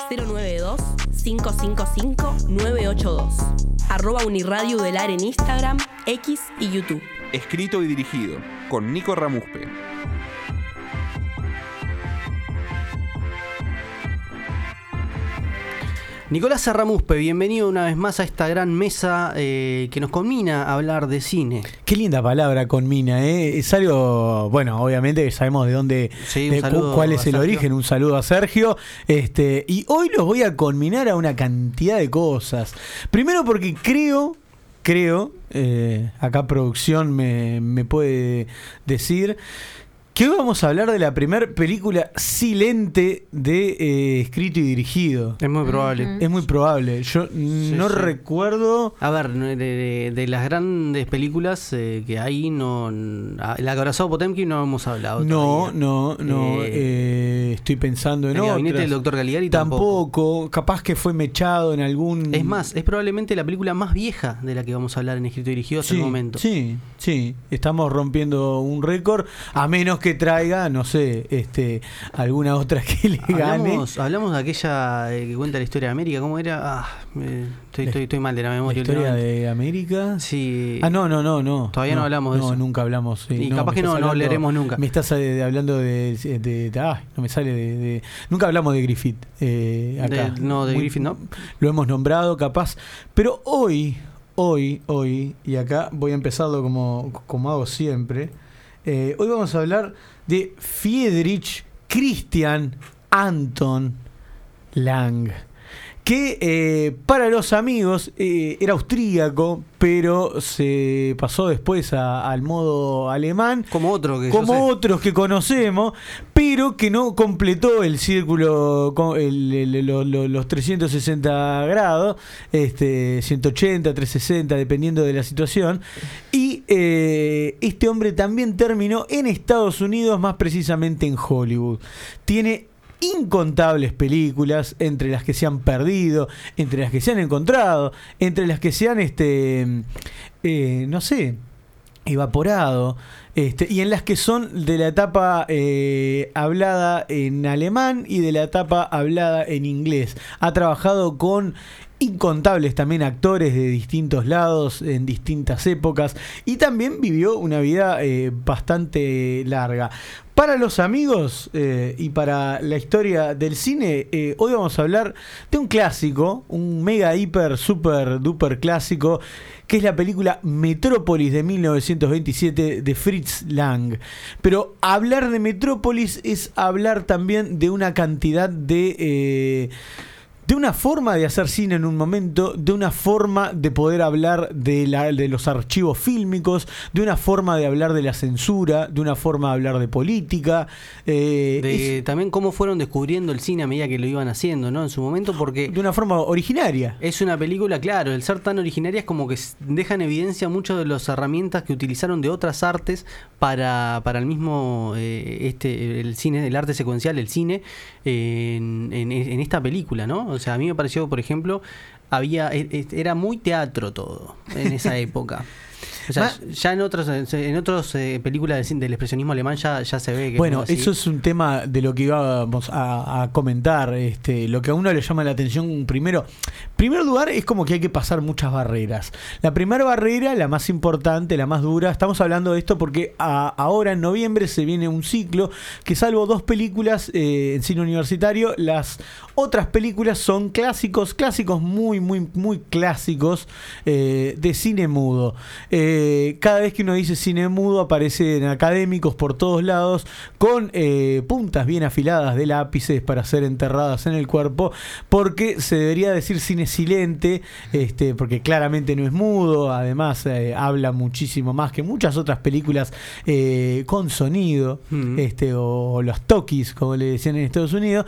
092-555-982. @Uniradio en Instagram, X y YouTube. Escrito y dirigido con Nico Ramuspe. Nicolás Ramuspe, bienvenido una vez más a esta gran mesa que nos conmina a hablar de cine. Qué linda palabra, conmina, ¿eh? Es algo, bueno, obviamente sabemos de dónde, sí, cuál es el origen. Un saludo a Sergio. Y hoy los voy a conminar a una cantidad de cosas. Primero porque creo, acá producción me puede decir que hoy vamos a hablar de la primera película silente de escrito y dirigido. Es muy probable. Es muy probable. Yo no recuerdo. A ver, de las grandes películas que hay, el acorazado Potemkin no hemos hablado. No. Estoy pensando en el otras. gabinete del Dr. Caligari tampoco. Capaz que fue mechado en algún. Es más, es probablemente la película más vieja de la que vamos a hablar en escrito y dirigido hasta el momento. Sí. Estamos rompiendo un récord. A menos que traiga, no sé, alguna otra que le gane. Hablamos de aquella que cuenta la historia de América. ¿Cómo era? Estoy mal de la memoria. ¿La historia de América? Sí. No. Todavía no hablamos de eso. No, nunca hablamos. Sí. Y capaz que no leeremos nunca. Me estás hablando de no me sale de nunca hablamos de Griffith acá. De Griffith no. Lo hemos nombrado, capaz. Pero hoy, y acá voy a empezarlo como hago siempre. Hoy vamos a hablar de Friedrich Christian Anton Lang, que para los amigos era austríaco, pero se pasó después al modo alemán, como otros que conocemos, pero que no completó el círculo, los 360 grados, 180, 360, dependiendo de la situación. Y este hombre también terminó en Estados Unidos, más precisamente en Hollywood. Tiene incontables películas, entre las que se han perdido, entre las que se han encontrado, entre las que se han evaporado, y en las que son de la etapa hablada en alemán y de la etapa hablada en inglés. Ha trabajado con incontables también actores de distintos lados, en distintas épocas, y también vivió una vida bastante larga. Para los amigos y para la historia del cine, hoy vamos a hablar de un clásico, un mega, hiper, super, duper clásico, que es la película Metrópolis de 1927 de Fritz Lang. Pero hablar de Metrópolis es hablar también de una cantidad de una forma de hacer cine en un momento, de una forma de poder hablar de los archivos fílmicos, de una forma de hablar de la censura, de una forma de hablar de política. También cómo fueron descubriendo el cine a medida que lo iban haciendo, ¿no? En su momento, porque de una forma originaria. Es una película, claro, el ser tan originaria es como que deja en evidencia muchas de las herramientas que utilizaron de otras artes para el mismo el cine, el arte secuencial, el cine, en esta película, ¿no? O sea, a mí me pareció, por ejemplo, era muy teatro todo en esa época. O sea, ya en otras películas del expresionismo alemán ya se ve que... Bueno, eso es un tema de lo que íbamos a comentar. Lo que a uno le llama la atención en primer lugar es como que hay que pasar muchas barreras. La primera barrera, la más importante, la más dura, estamos hablando de esto porque ahora en noviembre se viene un ciclo que, salvo 2 películas en cine universitario, las otras películas son clásicos muy, muy, muy clásicos de cine mudo. Cada vez que uno dice cine mudo aparecen académicos por todos lados con puntas bien afiladas de lápices para ser enterradas en el cuerpo, porque se debería decir cine silente, porque claramente no es mudo, además habla muchísimo más que muchas otras películas con sonido, o los talkies, como le decían en Estados Unidos.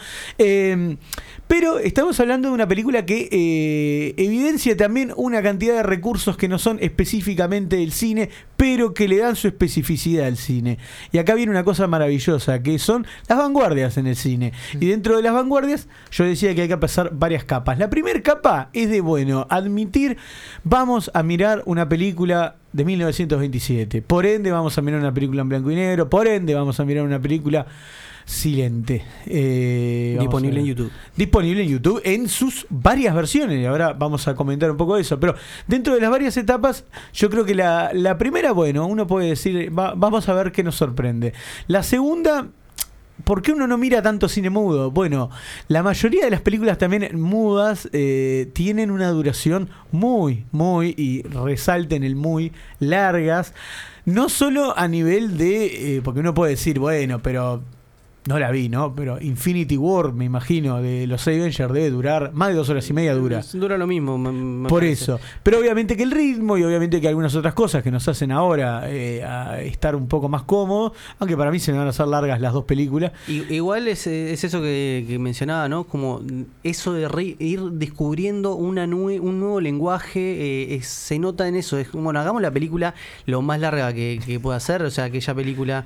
Pero estamos hablando de una película que evidencia también una cantidad de recursos que no son específicamente del cine, pero que le dan su especificidad al cine. Y acá viene una cosa maravillosa, que son las vanguardias en el cine. Y dentro de las vanguardias, yo decía que hay que pasar varias capas. La primera capa es de, admitir, vamos a mirar una película de 1927. Por ende, vamos a mirar una película en blanco y negro. Por ende, vamos a mirar una película Silente. Disponible en YouTube. Disponible en YouTube en sus varias versiones. Y ahora vamos a comentar un poco de eso. Pero dentro de las varias etapas, yo creo que la primera, bueno, uno puede decir, vamos a ver qué nos sorprende. La segunda, ¿por qué uno no mira tanto cine mudo? Bueno, la mayoría de las películas también mudas tienen una duración muy, y resalten el muy, largas. No solo a nivel de, porque uno puede decir, bueno, pero no la vi, ¿no? Pero Infinity War, me imagino, de los Avengers debe durar más de 2 horas y media dura. Dura lo mismo. Me Por parece. eso. Pero obviamente que el ritmo y obviamente que algunas otras cosas que nos hacen ahora a estar un poco más cómodos, aunque para mí se me van a hacer largas las dos películas. Igual es eso que mencionaba, ¿no? Como eso de ir descubriendo un nuevo lenguaje, se nota en eso. Es como, bueno, hagamos la película lo más larga que pueda ser, o sea, aquella película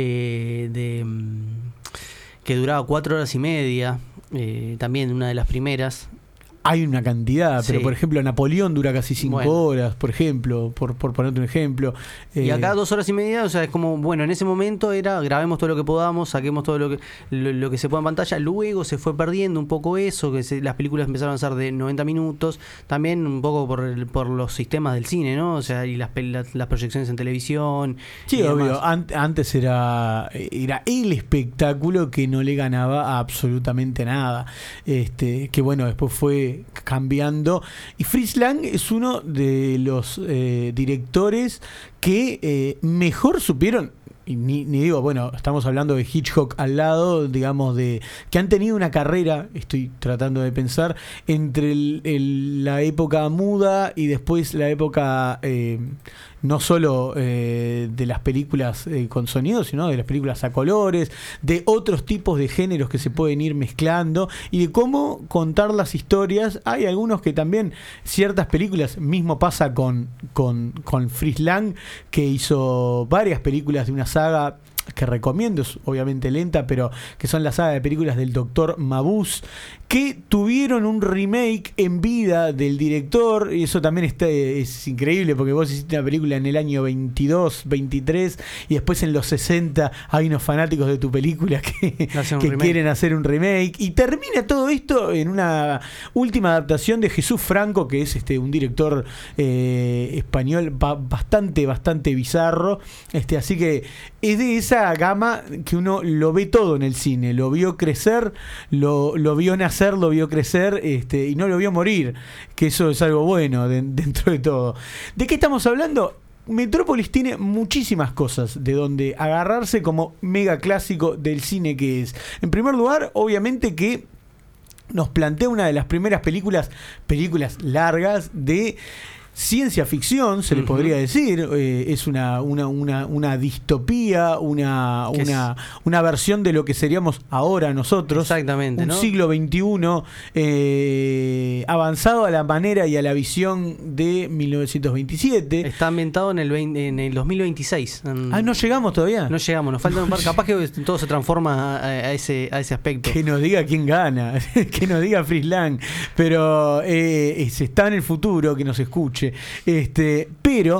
que duraba 4 horas y media, también una de las primeras. Hay una cantidad, pero Sí. por ejemplo Napoleón dura casi 5 Bueno. horas, por ejemplo, por ponerte un ejemplo. Y acá 2 horas y media, o sea, es como, bueno, en ese momento era grabemos todo lo que podamos, saquemos todo lo que se pueda en pantalla. Luego se fue perdiendo un poco eso, las películas empezaron a ser de 90 minutos, también un poco por los sistemas del cine, ¿no? O sea, y las proyecciones en televisión. Sí, y obvio. demás. Antes era el espectáculo que no le ganaba a absolutamente nada. Que bueno, después fue cambiando. Y Fritz Lang es uno de los directores que mejor supieron. Y ni digo, bueno, estamos hablando de Hitchcock al lado, digamos, de que han tenido una carrera, estoy tratando de pensar, entre la época muda y después la época no solo de las películas con sonido, sino de las películas a colores, de otros tipos de géneros que se pueden ir mezclando y de cómo contar las historias. Hay algunos que también, ciertas películas, mismo pasa con Fritz Lang, que hizo varias películas de una saga que recomiendo, es obviamente lenta, pero que son la saga de películas del Dr. Mabuse, que tuvieron un remake en vida del director, y eso también es increíble, porque vos hiciste una película en el año 22, 23, y después en los 60 hay unos fanáticos de tu película que quieren hacer un remake, y termina todo esto en una última adaptación de Jesús Franco, que es un director español bastante bizarro, así que es de esa gama que uno lo ve todo en el cine, lo vio crecer, lo vio nacer, lo vio crecer, y no lo vio morir, que eso es algo bueno dentro de todo. ¿De qué estamos hablando? Metrópolis tiene muchísimas cosas de donde agarrarse como mega clásico del cine que es. En primer lugar, obviamente que nos plantea una de las primeras películas largas de ciencia ficción, se le podría decir. Es una distopía, una versión de lo que seríamos ahora nosotros. Exactamente, un ¿no? siglo XXI avanzado a la manera y a la visión de 1927. Está ambientado en el 2026. No llegamos todavía. No llegamos, nos falta un par. Capaz que todo se transforma a ese aspecto. Que nos diga quién gana, que nos diga Fritz Lang, pero se está en el futuro, que nos escuche. Pero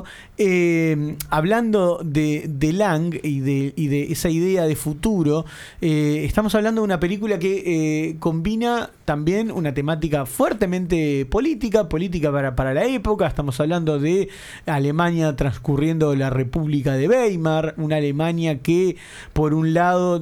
hablando de Lang y de esa idea de futuro, estamos hablando de una película que combina también una temática fuertemente política para la época. Estamos hablando de Alemania transcurriendo la República de Weimar, una Alemania que por un lado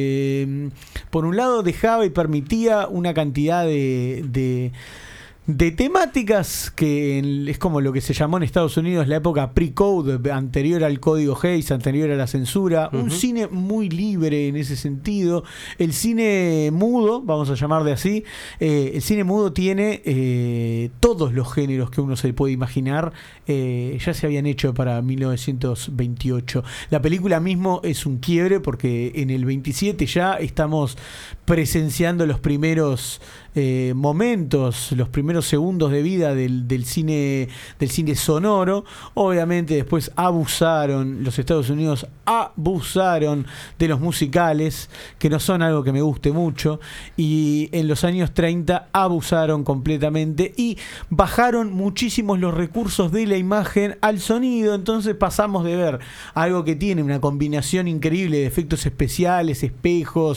dejaba y permitía una cantidad de temáticas que es como lo que se llamó en Estados Unidos la época pre-code, anterior al código Hays, anterior a la censura. Un cine muy libre en ese sentido. El cine mudo, vamos a llamar de así, el cine mudo tiene todos los géneros que uno se puede imaginar, ya se habían hecho para 1928. La película mismo es un quiebre porque en el 27 ya estamos presenciando los primeros momentos, los primeros primeros segundos de vida del cine sonoro. Obviamente después los Estados Unidos abusaron de los musicales, que no son algo que me guste mucho, y en los años 30 abusaron completamente y bajaron muchísimos los recursos de la imagen al sonido. Entonces pasamos de ver algo que tiene una combinación increíble de efectos especiales, espejos,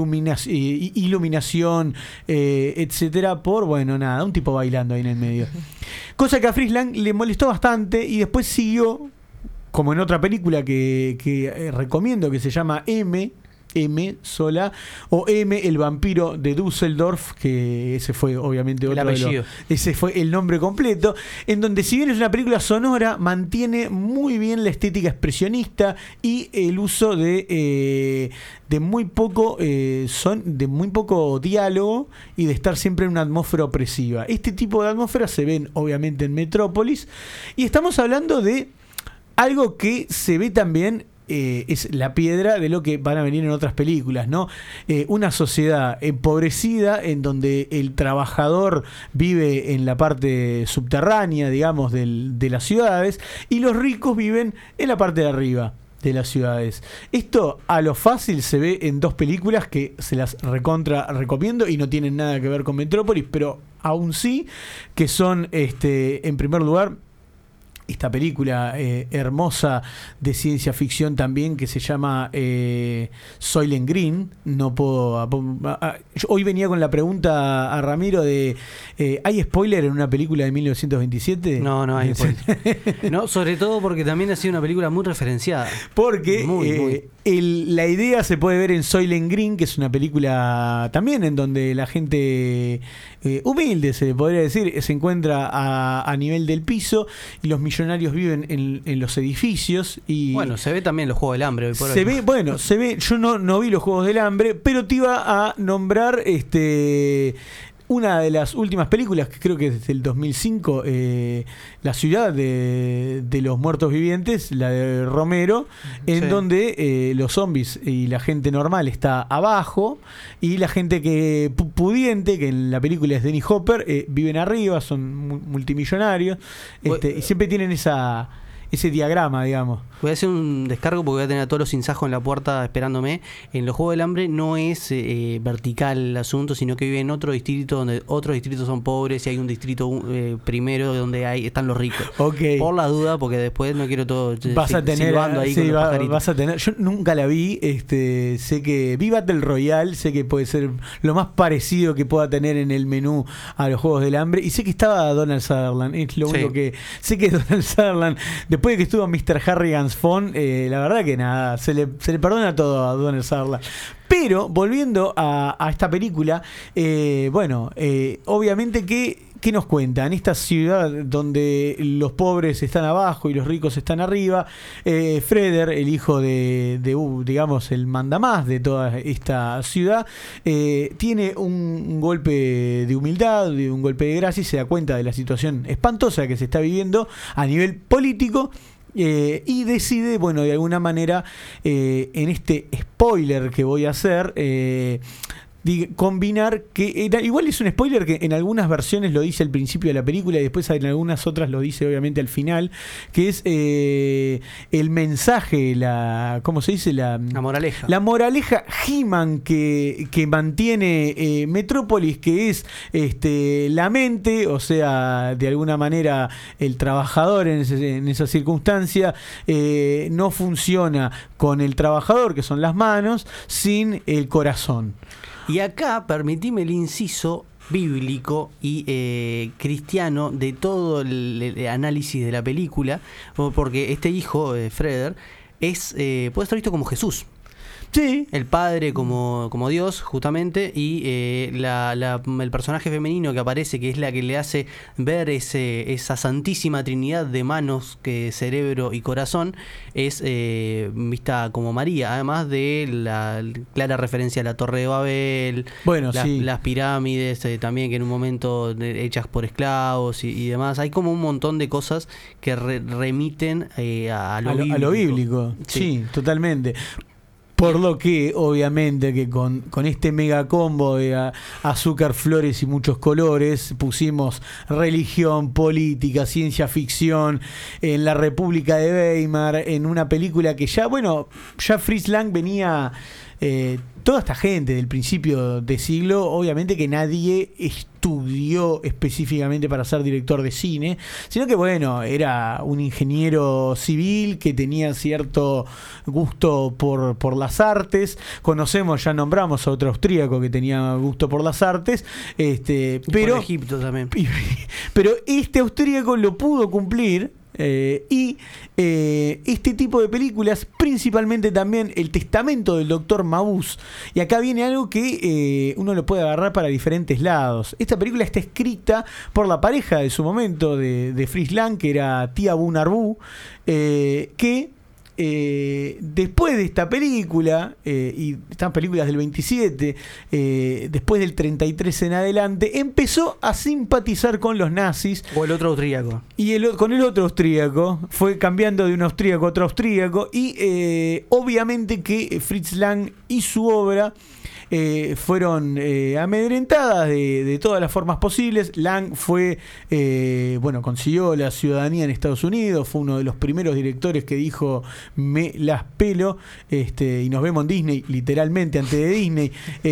iluminación, etcétera, por, bueno, nada, un tipo bailando ahí en el medio. Cosa que a Frisland le molestó bastante y después siguió, como en otra película que recomiendo, que se llama M sola, o M, el vampiro de Düsseldorf, que ese fue obviamente otro ese fue el nombre completo, en donde, si bien es una película sonora, mantiene muy bien la estética expresionista y el uso de muy poco de muy poco diálogo y de estar siempre en una atmósfera opresiva. Este tipo de atmósfera se ven obviamente en Metrópolis, y estamos hablando de algo que se ve también, es la piedra de lo que van a venir en otras películas, ¿no? Una sociedad empobrecida en donde el trabajador vive en la parte subterránea, digamos, de las ciudades, y los ricos viven en la parte de arriba de las ciudades. Esto a lo fácil se ve en dos películas que se las recontra recomiendo y no tienen nada que ver con Metrópolis, pero aún sí, que son, en primer lugar, esta película hermosa de ciencia ficción también, que se llama Soylent Green. No puedo. Hoy venía con la pregunta a Ramiro de ¿hay spoiler en una película de 1927? No hay spoiler. No, sobre todo porque también ha sido una película muy referenciada. Porque la idea se puede ver en Soylent Green, que es una película también en donde la gente humilde, se le podría decir, se encuentra a nivel del piso, y los millonarios viven en los edificios. Y bueno, se ve también los Juegos del Hambre hoy por hoy. Se ve, yo no vi los Juegos del Hambre, pero te iba a nombrar una de las últimas películas, que creo que es del 2005, La ciudad de los muertos vivientes, la de Romero, en donde los zombies y la gente normal está abajo, y la gente que pudiente, que en la película es Denny Hopper, viven arriba, son multimillonarios, y siempre tienen ese diagrama, digamos. Voy a hacer un descargo porque voy a tener a todos los sinsajos en la puerta esperándome. En los Juegos del Hambre no es vertical el asunto, sino que vive en otro distrito donde otros distritos son pobres, y hay un distrito primero donde están los ricos. Okay. Por la duda, porque después no quiero todo vas a tener ahí con los pajaritos. Vas a tener. Yo nunca la vi, sé que vi Battle Royale, sé que puede ser lo más parecido que pueda tener en el menú a los Juegos del Hambre, y sé que estaba Donald Sutherland, es lo único que sé, que Donald Sutherland, después de que estuvo Mr. Harrigan's Phone, la verdad que nada, se le perdona todo a Donald Sutherland. Pero volviendo a esta película, obviamente ¿qué nos cuenta? En esta ciudad donde los pobres están abajo y los ricos están arriba, Freder, el hijo digamos, el mandamás de toda esta ciudad, tiene un golpe de humildad, un golpe de gracia, y se da cuenta de la situación espantosa que se está viviendo a nivel político. Y decide, de alguna manera, en este spoiler que voy a hacer, combinar, que igual es un spoiler que en algunas versiones lo dice al principio de la película y después en algunas otras lo dice obviamente al final, que es el mensaje, ¿cómo se dice? La moraleja. La moraleja He-Man que mantiene Metrópolis, que es la mente, o sea, de alguna manera el trabajador en esa circunstancia no funciona con el trabajador, que son las manos, sin el corazón. Y acá, permitime el inciso bíblico y cristiano de todo el análisis de la película, porque este hijo, Freder, puede ser visto como Jesús. Sí. El padre como Dios, justamente, y el personaje femenino que aparece, que es la que le hace ver esa santísima trinidad de manos, cerebro y corazón, es vista como María, además de la clara referencia a la Torre de Babel, las pirámides, también, que en un momento hechas por esclavos y demás. Hay como un montón de cosas que remiten a lo bíblico. Sí, totalmente. Por lo que, obviamente, que con este mega combo de azúcar, flores y muchos colores, pusimos religión, política, ciencia ficción, en la República de Weimar, en una película que ya Fritz Lang venía... toda esta gente del principio de siglo, obviamente que nadie estudió específicamente para ser director de cine, sino que era un ingeniero civil que tenía cierto gusto por las artes. Ya nombramos a otro austríaco que tenía gusto por las artes, pero por Egipto también. Pero este austríaco lo pudo cumplir. Este tipo de películas, principalmente también El testamento del doctor Mabuse, y acá viene algo que uno lo puede agarrar para diferentes lados. Esta película está escrita por la pareja de su momento de Fritz Lang, que era Tia Bunarbu, que después de esta película, y estas películas del 27, después del 33 en adelante, empezó a simpatizar con los nazis. O el otro austríaco. Y con el otro austríaco, fue cambiando de un austríaco a otro austríaco, y obviamente que Fritz Lang y su obra fueron amedrentadas de todas las formas posibles. Lang consiguió la ciudadanía en Estados Unidos, fue uno de los primeros directores que dijo me las pelo, y nos vemos en Disney, literalmente antes de Disney,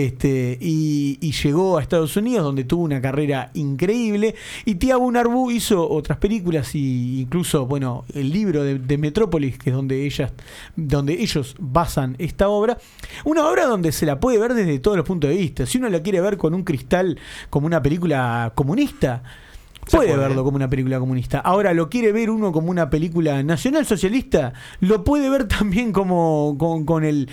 y llegó a Estados Unidos, donde tuvo una carrera increíble. Y Tia Bunarbu hizo otras películas, y incluso el libro de Metrópolis, que es donde ellos basan esta obra, una obra donde se la puede ver desde todos los puntos de vista. Si uno la quiere ver con un cristal como una película comunista, puede verlo como una película comunista. Ahora, lo quiere ver uno como una película nacionalsocialista, lo puede ver también como con el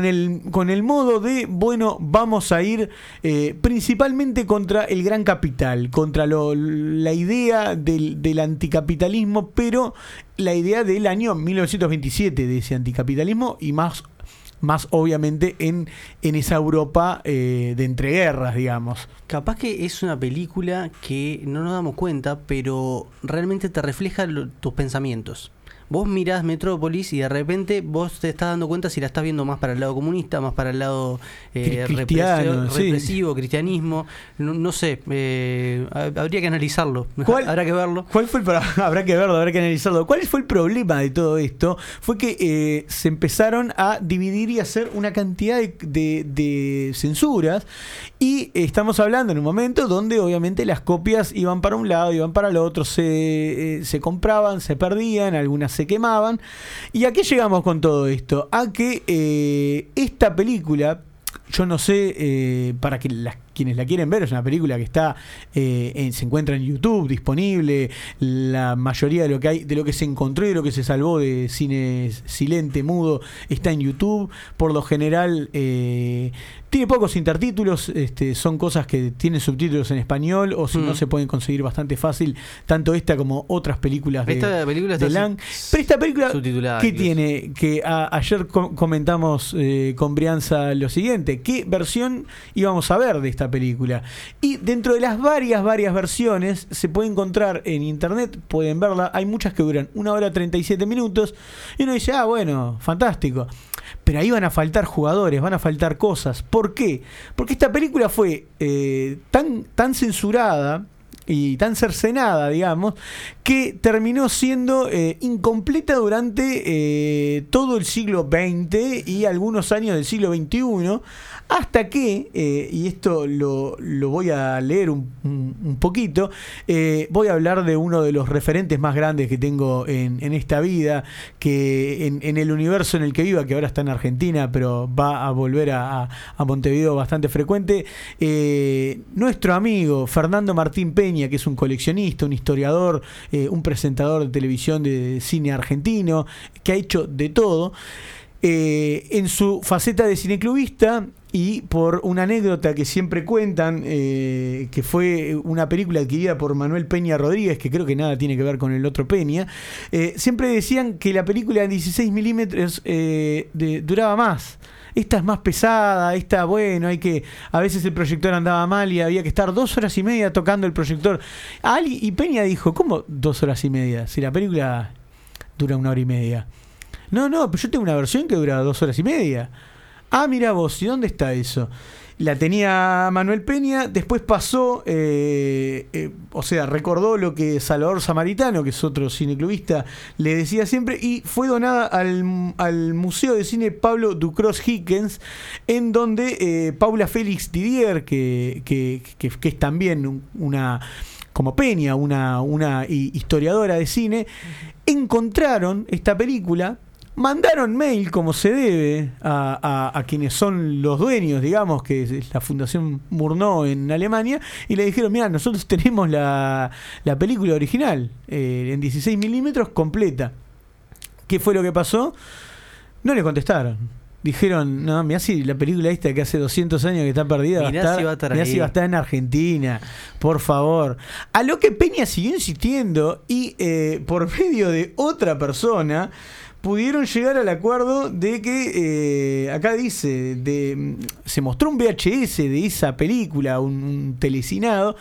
modo de vamos a ir principalmente contra el gran capital, contra la idea del anticapitalismo, pero la idea del año 1927 de ese anticapitalismo, y más obviamente en esa Europa de entreguerras, digamos. Capaz que es una película que no nos damos cuenta, pero realmente te refleja tus pensamientos. Vos mirás Metrópolis y de repente vos te estás dando cuenta si la estás viendo más para el lado comunista, más para el lado represivo, cristianismo. No sé, habría que analizarlo. Habrá que verlo. Habrá que verlo, habrá que analizarlo. ¿Cuál fue el problema de todo esto? Fue que se empezaron a dividir y hacer una cantidad de censuras, y estamos hablando en un momento donde obviamente las copias iban para un lado, iban para el otro, se compraban, se perdían, algunas se quemaban. ¿Y a qué llegamos con todo esto? A que esta película, yo no sé, para que quienes la quieren ver, es una película que está se encuentra en YouTube disponible. La mayoría de lo que se encontró y de lo que se salvó de cine silente, mudo, está en YouTube. Por lo general tiene pocos intertítulos, son cosas que tienen subtítulos en español, o si no, se pueden conseguir bastante fácil, tanto esta como otras películas de Lang. Pero esta película, ¿qué tiene? Que ayer comentamos con Brianza lo siguiente: ¿qué versión íbamos a ver de esta película? Y dentro de las varias versiones se puede encontrar en internet, pueden verla. Hay muchas que duran 1 hora 37 minutos, y uno dice, fantástico. Pero ahí van a faltar jugadores, van a faltar cosas. ¿Por qué? Porque esta película fue tan censurada y tan cercenada, digamos, que terminó siendo incompleta durante todo el siglo XX y algunos años del siglo XXI, hasta que, y esto lo voy a leer un poquito, voy a hablar de uno de los referentes más grandes que tengo en esta vida, que en el universo en el que viva, que ahora está en Argentina, pero va a volver a Montevideo bastante frecuente, nuestro amigo Fernando Martín Peña, que es un coleccionista, un historiador, un presentador de televisión de cine argentino, que ha hecho de todo, en su faceta de cineclubista. Y por una anécdota que siempre cuentan, que fue una película adquirida por Manuel Peña Rodríguez, que creo que nada tiene que ver con el otro Peña, siempre decían que la película en 16 milímetros duraba más. Esta es más pesada, a veces el proyector andaba mal y había que estar 2 horas y media tocando el proyector. Y Peña dijo, ¿cómo 2 horas y media? Si la película dura 1 hora y media. No, pero yo tengo una versión que dura 2 horas y media. Ah, mira vos, ¿y dónde está eso? La tenía Manuel Peña, después pasó, o sea, recordó lo que Salvador Samaritano, que es otro cineclubista, le decía siempre, y fue donada al Museo de Cine Pablo Ducros Hickens, en donde Paula Félix Didier, que es también una, como Peña, una historiadora de cine, encontraron esta película. Mandaron mail como se debe a quienes son los dueños, digamos, que es la Fundación Murnau en Alemania, y le dijeron, mira, nosotros tenemos la película original en 16 milímetros completa. ¿Qué fue lo que pasó? No le contestaron. Dijeron, no, mirá si la película esta que hace 200 años que está perdida mirá si va a estar en Argentina, por favor. A lo que Peña siguió insistiendo y por medio de otra persona pudieron llegar al acuerdo de que, acá dice, se mostró un VHS de esa película, un telecinado,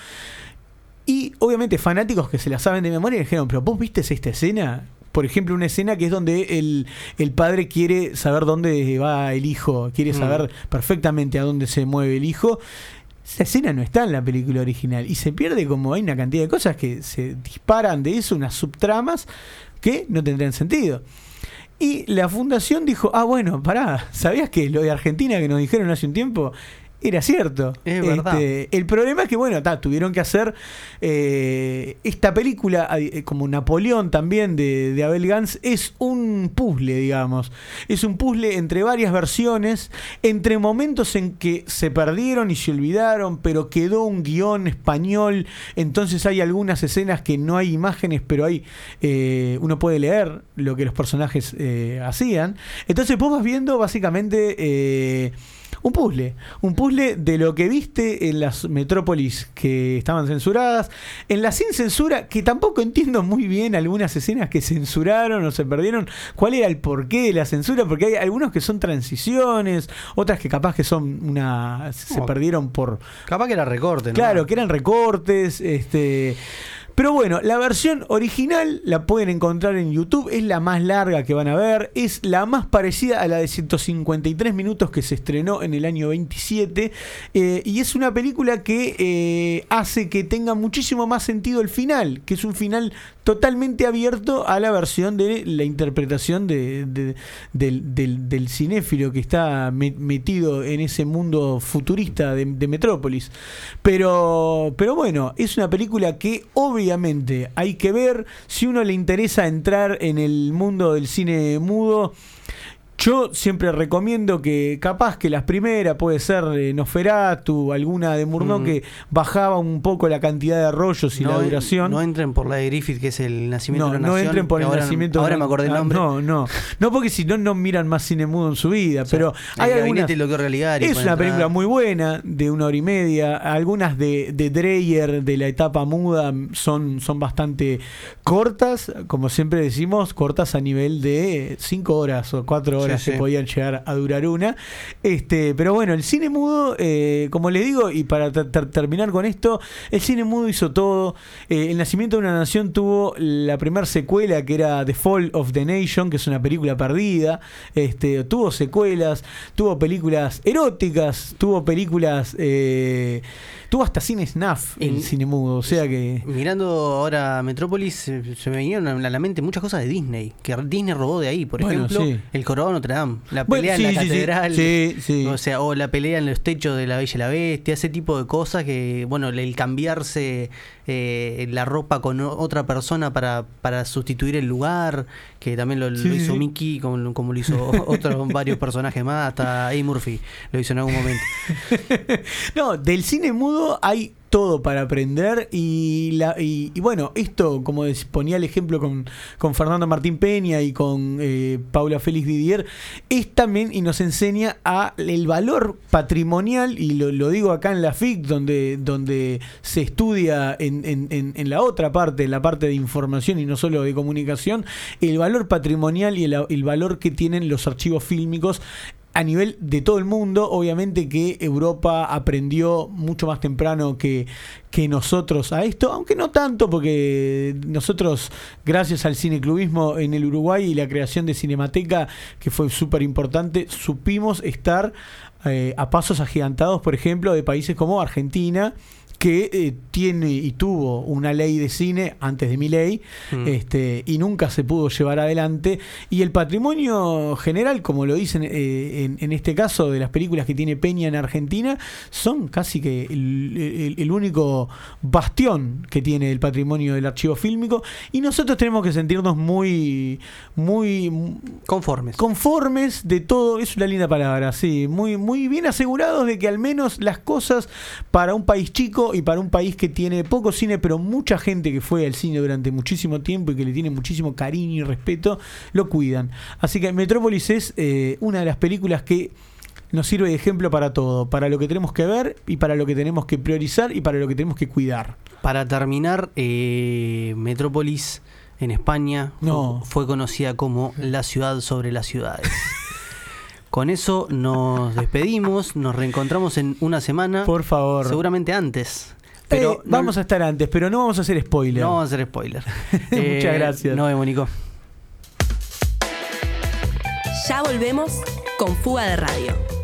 y obviamente fanáticos que se la saben de memoria dijeron, pero ¿vos viste esta escena? Por ejemplo, una escena que es donde el padre quiere saber dónde va el hijo, quiere saber perfectamente a dónde se mueve el hijo. Esa escena no está en la película original y se pierde, como hay una cantidad de cosas que se disparan de eso, unas subtramas que no tendrían sentido. Y la fundación dijo, bueno, pará, ¿sabías que lo de Argentina que nos dijeron hace un tiempo era cierto? Es verdad. El problema es que, bueno, tuvieron que hacer esta película, como Napoleón también de Abel Gance, es un puzzle, digamos. Es un puzzle entre varias versiones, entre momentos en que se perdieron y se olvidaron, pero quedó un guión español, entonces hay algunas escenas que no hay imágenes, pero hay uno puede leer lo que los personajes hacían. Entonces vos vas viendo básicamente un puzzle de lo que viste en las metrópolis que estaban censuradas, en las sin censura, que tampoco entiendo muy bien algunas escenas que censuraron o se perdieron, cuál era el porqué de la censura, porque hay algunos que son transiciones, otras que capaz que son se perdieron por... Capaz que era recorte, ¿no? Claro, que eran recortes, Pero bueno, la versión original la pueden encontrar en YouTube, es la más larga que van a ver, es la más parecida a la de 153 minutos que se estrenó en el año 27, y es una película que hace que tenga muchísimo más sentido el final, que es un final totalmente abierto a la versión de la interpretación del cinéfilo que está metido en ese mundo futurista de Metrópolis. Pero bueno, es una película que obviamente hay que ver. Si uno le interesa entrar en el mundo del cine mudo, yo siempre recomiendo que capaz que las primeras puede ser Nosferatu, alguna de Murnau que bajaba un poco la cantidad de rollos y la duración. No entren por la de Griffith, que es el nacimiento de una nación. No nación. entren por el nacimiento. Ahora me acordé el nombre. No, porque si no miran más cine mudo en su vida. O sea, pero hay algunas. Es una película muy buena, de 1 hora y media. Algunas de Dreyer, de la etapa muda, son bastante cortas, como siempre decimos, cortas a nivel de 5 horas o 4 horas. Se podían llegar a durar una. Pero bueno, el cine mudo, como les digo, y para terminar con esto, el cine mudo hizo todo. El nacimiento de una nación tuvo la primera secuela, que era The Fall of the Nation, que es una película perdida. Tuvo secuelas, tuvo películas eróticas, tuvo películas... tuvo hasta cine snuff el cine mudo, o sea que... Mirando ahora Metrópolis, se me vinieron a la mente muchas cosas de Disney, que Disney robó de ahí, por ejemplo, el Jorobado de Notre Dame, la pelea en la catedral, o sea, o la pelea en los techos de La Bella y la Bestia, ese tipo de cosas que, bueno, el cambiarse la ropa con otra persona para sustituir el lugar, que también lo hizo Mickey, como lo hizo varios personajes más, hasta Eddie Murphy lo hizo en algún momento. No, del cine mudo hay todo para aprender y bueno, esto, como ponía el ejemplo con Fernando Martín Peña y con Paula Félix Didier, es también y nos enseña el valor patrimonial, y lo digo acá en la FIC, donde se estudia en la otra parte, en la parte de información y no solo de comunicación, el valor patrimonial y el valor que tienen los archivos fílmicos a nivel de todo el mundo. Obviamente que Europa aprendió mucho más temprano que nosotros a esto, aunque no tanto, porque nosotros, gracias al cineclubismo en el Uruguay y la creación de Cinemateca, que fue súper importante, supimos estar a pasos agigantados, por ejemplo, de países como Argentina, que tiene y tuvo una ley de cine antes de mi ley, y nunca se pudo llevar adelante. Y el patrimonio general, como lo dicen en este caso de las películas que tiene Peña en Argentina, son casi que el único bastión que tiene el patrimonio del archivo fílmico, y nosotros tenemos que sentirnos muy conformes de todo. Es una linda palabra, sí, muy bien asegurados de que al menos las cosas para un país chico y para un país que tiene poco cine, pero mucha gente que fue al cine durante muchísimo tiempo y que le tiene muchísimo cariño y respeto, lo cuidan. Así que Metrópolis es una de las películas que nos sirve de ejemplo para todo, para lo que tenemos que ver y para lo que tenemos que priorizar y para lo que tenemos que cuidar. Para terminar, Metrópolis en España fue conocida como la ciudad sobre las ciudades. Con eso nos despedimos, nos reencontramos en una semana. Por favor. Seguramente antes. Pero vamos a estar antes, pero no vamos a hacer spoiler. No vamos a hacer spoiler. Muchas gracias. Nos vemos, Nico. Ya volvemos con Fuga de Radio.